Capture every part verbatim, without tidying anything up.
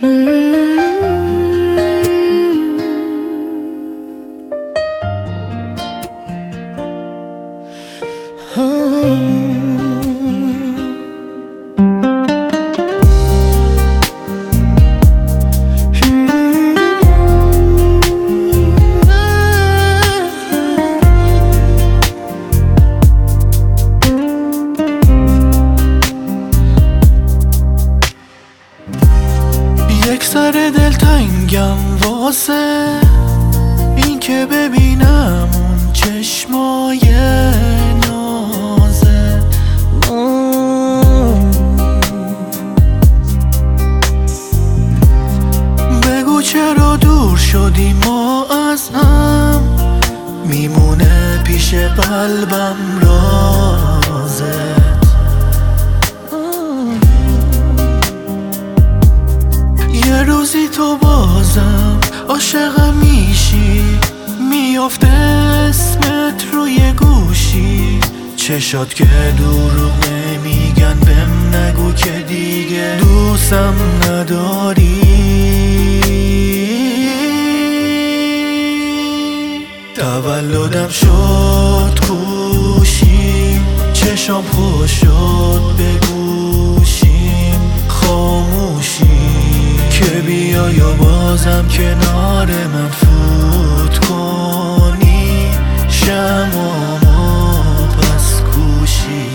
یک سر دلتنگم واسه این که ببینم اون چشمای نازه. بگو چرا دور شدی ما از هم، میمونه پیش قلبم رازه. یه روزی تو بازم عاشقم میشی، میافته اسمت روی گوشی. چشات که دروغ نمیگن، بهم نگو که دیگه دوستم نداری. تولدم شد کوشی، چشام خوش شد به گوشیم. خاموشی که بیای و بازم کنار من فوت کنی، شمامو پس کوشی.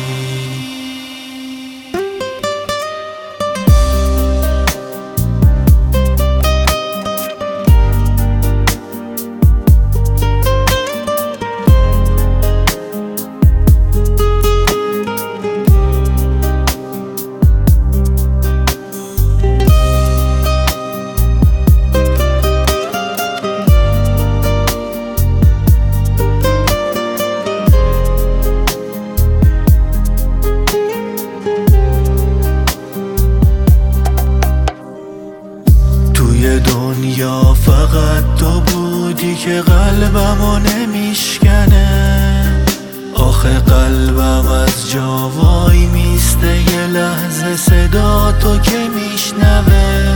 دنیا فقط تو بودی که قلبمو نمیشکنه. آخه قلبم از جا وای میسته، یه لحظه صدا تو که میشنوه.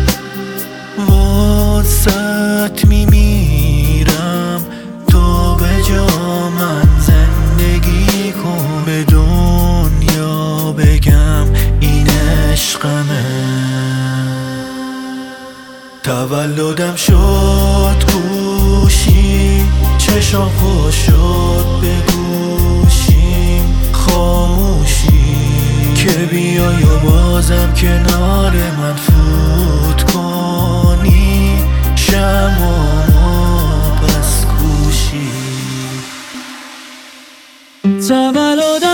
واسط میمیرم، تو به جا من زندگی کن. به دنیا بگم این عشقمه. تولدم شد کوشی، چشام خوش شد به گوشیم. خاموشی که بیای و بازم کنار من فوت کنی، شمامو پس کوشی. تولدم